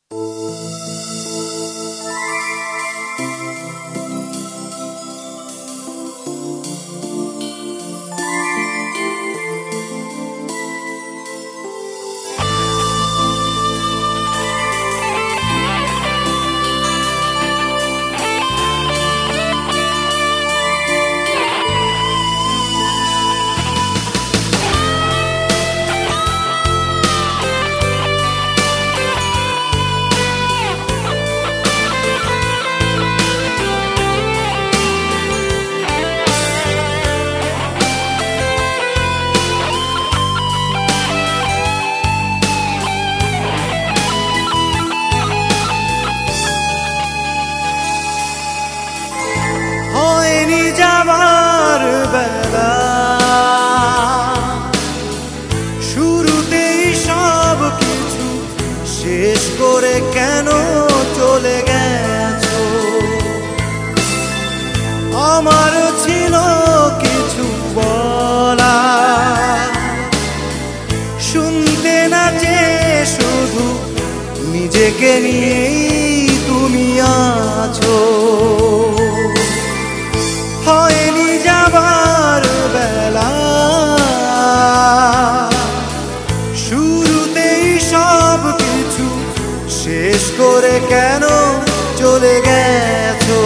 যাবার বেলা শুরুতেই সব কিছু শেষ করে কেন চলে গেছো? আমার ছিল কিছু বলা, শুনতে না যে শুধু নিজেকে নিয়েই তুমি আছো। হয়নি যাবার বেলা শুরুতেই সব কিছু শেষ করে কেন চলে গেছো?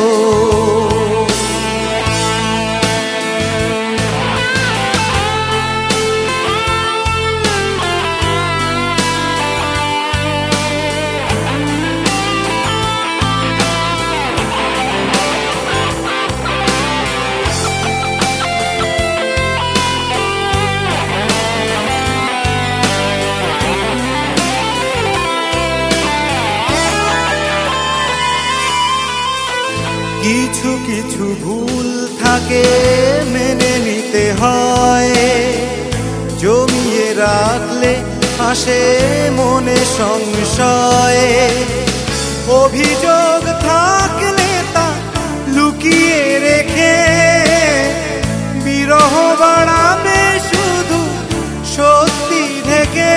কিছু কিছু ভুল থাকে মেনে নিতে হয়, জমিয়ে রাখলে আসে মনে সংশয়। অভিযোগ থাকলে তা লুকিয়ে রেখে বিরহ বাড়াবে শুধু সত্যি থেকে।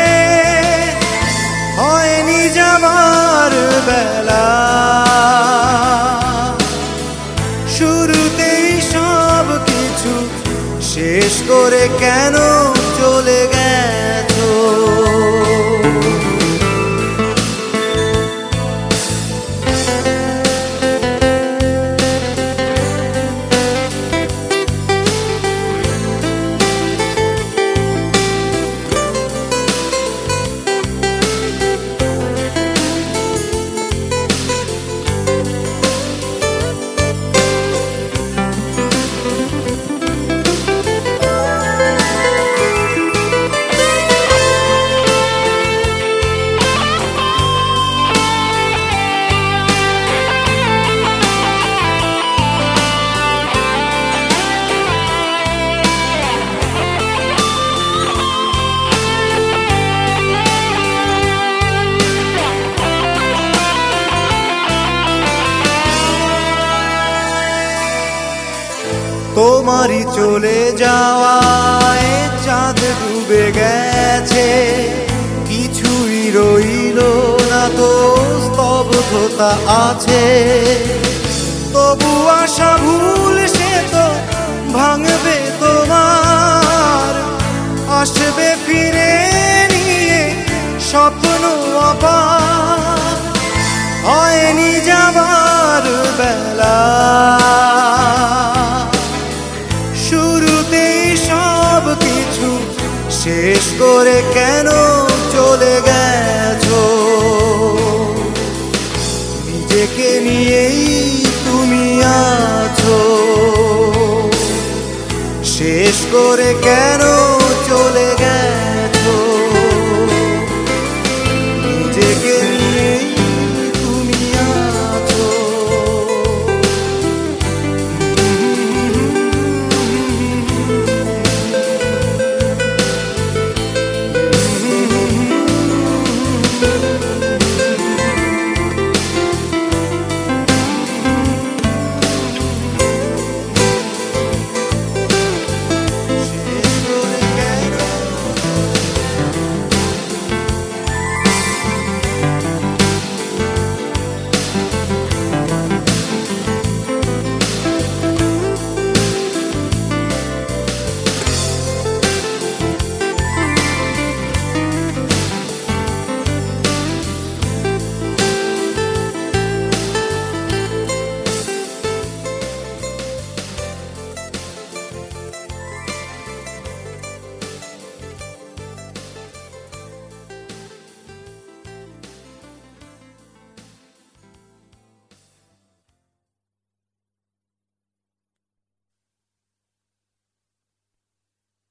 হয়নি যাবার বেলা শুরুতেই সব কিছু শেষ করে কেন চলে গেছো? তোমারই চলে যাওয়ায় চাঁদ ডুবে গেছে, কিছুই রইল না তো স্তব্ধতা আছে। তবু আশা ভুল সে তো ভাঙবে তোমার, আসবে ফিরে নিয়ে স্বপ্ন আবার। হয়নি যাবার বেলা শুরুতেই সব কিছু শেষ করে কেন